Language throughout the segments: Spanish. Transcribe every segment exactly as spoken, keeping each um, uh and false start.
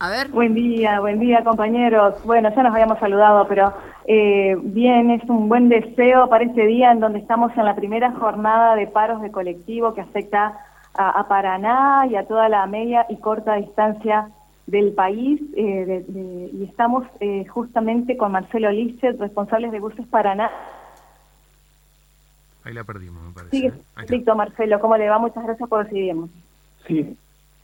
A ver. Buen día, buen día, compañeros. Bueno, ya nos habíamos saludado, pero eh, bien, es un buen deseo para este día en donde estamos en la primera jornada de paros de colectivo que afecta a, a Paraná y a toda la media y corta distancia del país. Eh, de, de, y estamos eh, justamente con Marcelo Lichet, responsables de Buses Paraná. Ahí la perdimos, me parece. Sigue, ¿eh? listo, Marcelo, ¿cómo le va? Muchas gracias por recibirnos. Sí.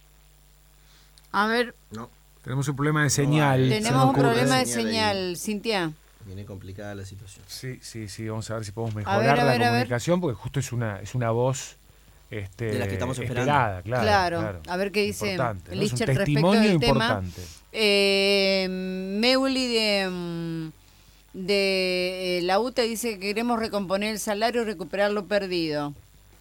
A ver. No. Tenemos un problema de señal. No, tenemos un problema de señal, Cintia. Viene complicada la situación. Sí, sí, sí. Vamos a ver si podemos mejorar ver, la ver, comunicación, porque justo es una es una voz este, de la que estamos esperando. Esperada, claro, claro. claro. A ver qué dice importante, ¿no? Lichet Es un respecto testimonio del importante. tema. Eh, Meuli de, de eh, la U T E dice que queremos recomponer el salario y recuperar lo perdido.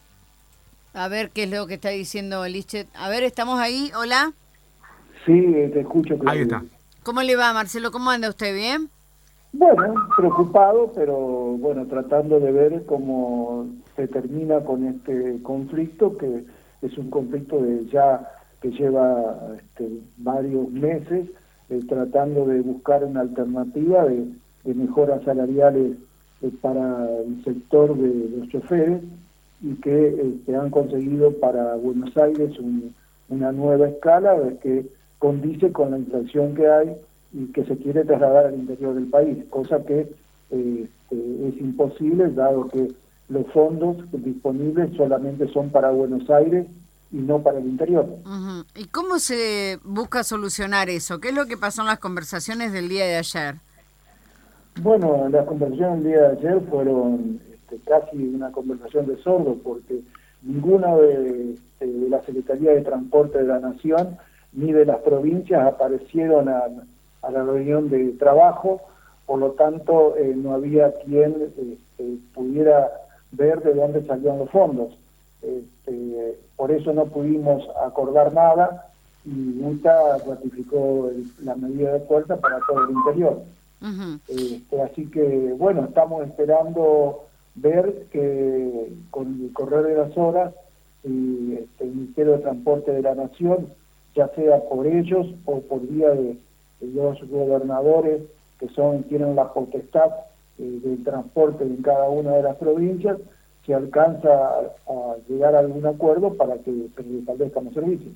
A ver qué es lo que está diciendo Lichet. A ver, ¿estamos ahí? ¿Hola? Sí, te escucho. Claudia. Ahí está. ¿Cómo le va, Marcelo? ¿Cómo anda usted? ¿Bien? Bueno, preocupado, pero bueno, tratando de ver cómo se termina con este conflicto, que es un conflicto de ya que lleva este, varios meses, eh, tratando de buscar una alternativa de, de mejoras salariales eh, para el sector de los choferes, y que este, han conseguido para Buenos Aires un, una nueva escala que condice con la inflación que hay y que se quiere trasladar al interior del país, cosa que eh, es imposible, dado que los fondos disponibles solamente son para Buenos Aires y no para el interior. Uh-huh. ¿Y cómo se busca solucionar eso? ¿Qué es lo que pasó en las conversaciones del día de ayer? Bueno, las conversaciones del día de ayer fueron este, casi una conversación de sordos, porque ninguna de, de la Secretaría de Transporte de la Nación ni de las provincias aparecieron a, a la reunión de trabajo, por lo tanto eh, no había quien eh, pudiera ver de dónde salían los fondos. Este, por eso no pudimos acordar nada, y U T A ratificó el, la medida de fuerza para todo el interior. Uh-huh. Este, así que, bueno, estamos esperando ver que con el correr de las horas y este, el Ministerio de Transporte de la Nación, ya sea por ellos o por vía de, de los gobernadores que son tienen la potestad eh, del transporte en cada una de las provincias, se alcanza a, a llegar a algún acuerdo para que se restablezcan los servicios.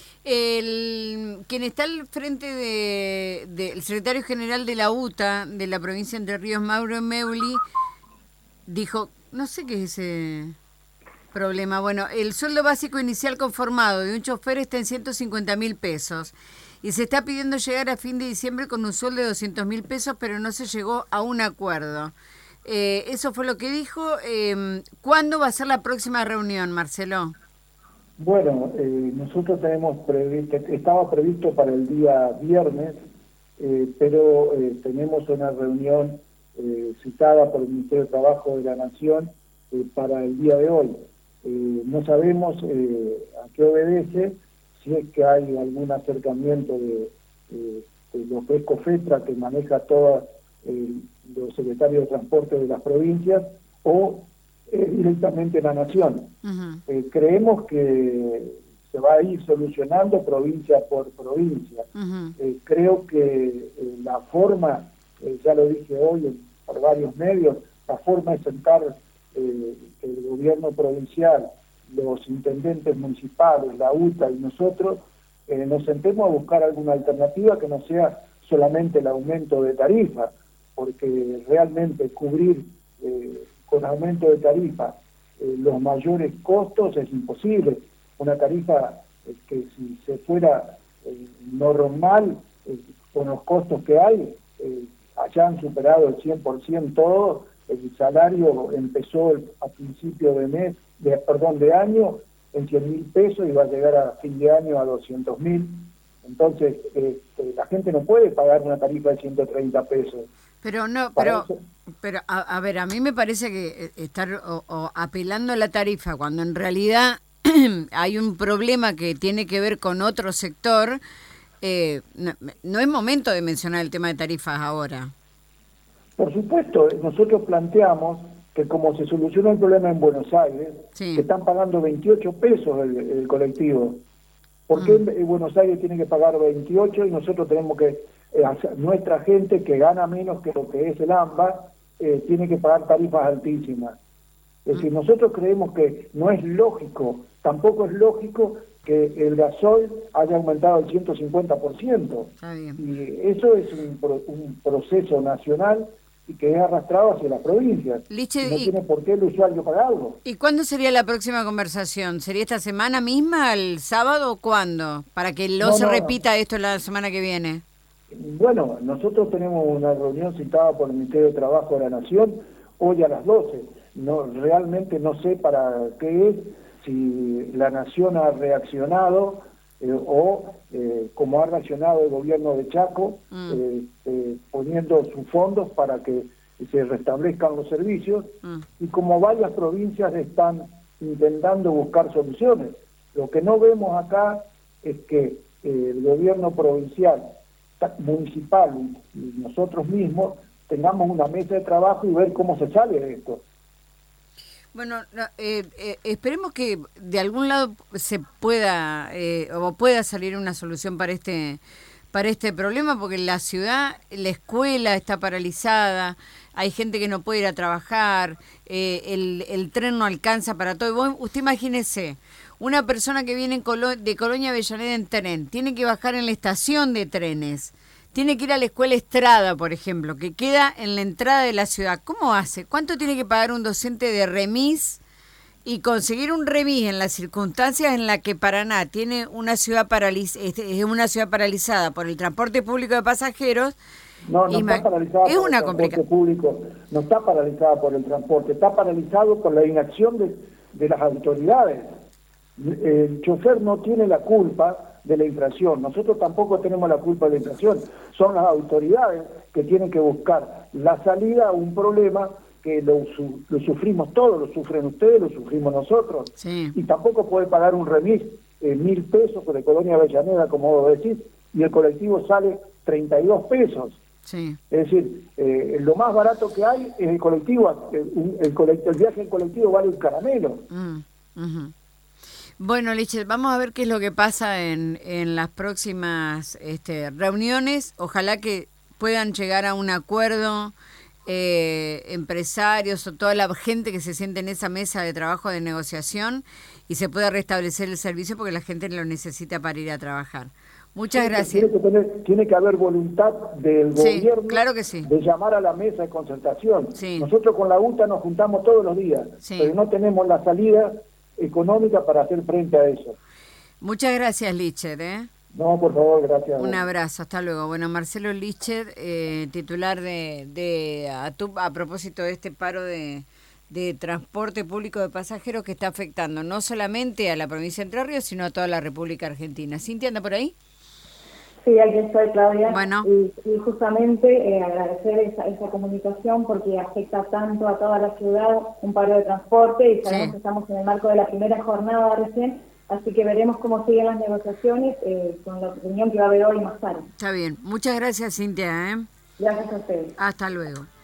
El, quien está al frente de, de el secretario general de la U T A de la provincia de Entre Ríos, Mauro Meuli, dijo, no sé qué es ese problema. Bueno, el sueldo básico inicial conformado de un chofer está en ciento cincuenta mil pesos y se está pidiendo llegar a fin de diciembre con un sueldo de doscientos mil pesos, pero no se llegó a un acuerdo. Eh, eso fue lo que dijo. Eh, ¿Cuándo va a ser la próxima reunión, Marcelo? Bueno, eh, nosotros tenemos previsto, estaba previsto para el día viernes, eh, pero eh, tenemos una reunión eh, citada por el Ministerio de Trabajo de la Nación eh, para el día de hoy. Eh, no sabemos eh, a qué obedece, si es que hay algún acercamiento de, eh, de los de Ecofetra, que maneja todos eh, los secretarios de transporte de las provincias, o eh, directamente la Nación. Uh-huh. Eh, creemos que se va a ir solucionando provincia por provincia. Uh-huh. Eh, creo que eh, la forma, eh, ya lo dije hoy en, por varios medios, la forma es sentar eh, el gobierno provincial, los intendentes municipales, la U T A y nosotros, eh, nos sentemos a buscar alguna alternativa que no sea solamente el aumento de tarifa, porque realmente cubrir eh, con aumento de tarifa eh, los mayores costos es imposible. Una tarifa eh, que si se fuera eh, normal, eh, con los costos que hay, eh, hayan superado el cien por ciento todo. El salario empezó el, a principio de mes, de, perdón, de año en cien mil pesos y va a llegar a fin de año a doscientos mil. Entonces, eh, eh, la gente no puede pagar una tarifa de ciento treinta pesos. Pero no, pero, pero a, a ver, a mí me parece que estar o, o apelando a la tarifa cuando en realidad hay un problema que tiene que ver con otro sector, eh, no, no es momento de mencionar el tema de tarifas ahora. Por supuesto, nosotros planteamos que como se solucionó el problema en Buenos Aires, sí, que están pagando veintiocho pesos el, el colectivo. ¿Por qué Mm. eh, Buenos Aires tiene que pagar veintiocho y nosotros tenemos que, eh, hacer- nuestra gente que gana menos que lo que es el AMBA, eh, tiene que pagar tarifas altísimas? Es decir, nosotros creemos que no es lógico, tampoco es lógico que el gasoil haya aumentado el ciento cincuenta por ciento. Está bien. Y eso es un, pro- un proceso nacional y que es arrastrado hacia las provincias. Liche, Y no y- tiene por qué el usuario pagarlo. ¿Y cuándo sería la próxima conversación? ¿Sería esta semana misma, el sábado o cuándo? Para que no, No, se no, repita esto la semana que viene. Bueno, nosotros tenemos una reunión citada por el Ministerio de Trabajo de la Nación hoy a las doce. No, realmente no sé para qué es, si la Nación ha reaccionado eh, o eh, como ha reaccionado el gobierno de Chaco, Mm. eh, eh, poniendo sus fondos para que se restablezcan los servicios, Mm. y como varias provincias están intentando buscar soluciones. Lo que no vemos acá es que eh, el gobierno provincial, ta- municipal y, y nosotros mismos tengamos una mesa de trabajo y ver cómo se sale de esto. Bueno, no, eh, eh, esperemos que de algún lado se pueda eh, o pueda salir una solución para este para este problema, porque la ciudad, la escuela está paralizada, hay gente que no puede ir a trabajar, eh, el, el tren no alcanza para todo. Y vos, usted imagínese, una persona que viene en Colo- de Colonia Avellaneda en tren, tiene que bajar en la estación de trenes, tiene que ir a la escuela Estrada, por ejemplo, que queda en la entrada de la ciudad. ¿Cómo hace? ¿Cuánto tiene que pagar un docente de remis? Y conseguir un remis en las circunstancias en las que Paraná tiene una ciudad paraliz es una ciudad paralizada por el transporte público de pasajeros. No, no Ima- está paralizada es por una el transporte complica- público, no está paralizada por el transporte, está paralizado por la inacción de, de las autoridades. El chofer no tiene la culpa de la inflación, nosotros tampoco tenemos la culpa de la inflación, son las autoridades que tienen que buscar la salida a un problema que lo, su- lo sufrimos todos, lo sufren ustedes, lo sufrimos nosotros, Sí. y tampoco puede pagar un remis eh, mil pesos por de Colonia Avellaneda, como vos decís, y el colectivo sale treinta y dos pesos. Sí. Es decir, eh, lo más barato que hay es el colectivo, el, un- el, colect- el viaje en colectivo vale un caramelo. Mm, ujú. Bueno, Liche, vamos a ver qué es lo que pasa en, en las próximas este, reuniones. Ojalá que puedan llegar a un acuerdo eh, empresarios o toda la gente que se siente en esa mesa de trabajo de negociación y se pueda restablecer el servicio porque la gente lo necesita para ir a trabajar. Muchas Tiene que- gracias. Tiene que, tener, tiene que haber voluntad del Sí, gobierno claro que sí. de llamar a la mesa de concertación. Sí. Nosotros con la U T A nos juntamos todos los días, Sí. pero no tenemos la salida económica para hacer frente a eso. Muchas gracias, Lichet, ¿eh? No, por favor, gracias. Un abrazo, hasta luego. Bueno, Marcelo Lichet, eh, titular de, de a, tu- a propósito de este paro de, de transporte público de pasajeros que está afectando no solamente a la provincia de Entre Ríos, sino a toda la República Argentina. ¿Cintia anda por ahí? Sí, aquí estoy, Claudia. Bueno. Y, y justamente eh, agradecer esa, esa comunicación porque afecta tanto a toda la ciudad, un paro de transporte, y sabemos Sí. que estamos en el marco de la primera jornada recién, así que veremos cómo siguen las negociaciones eh, con la reunión que va a haber hoy más tarde. Está bien. Muchas gracias, Cintia, ¿eh? Gracias a ustedes. Hasta luego.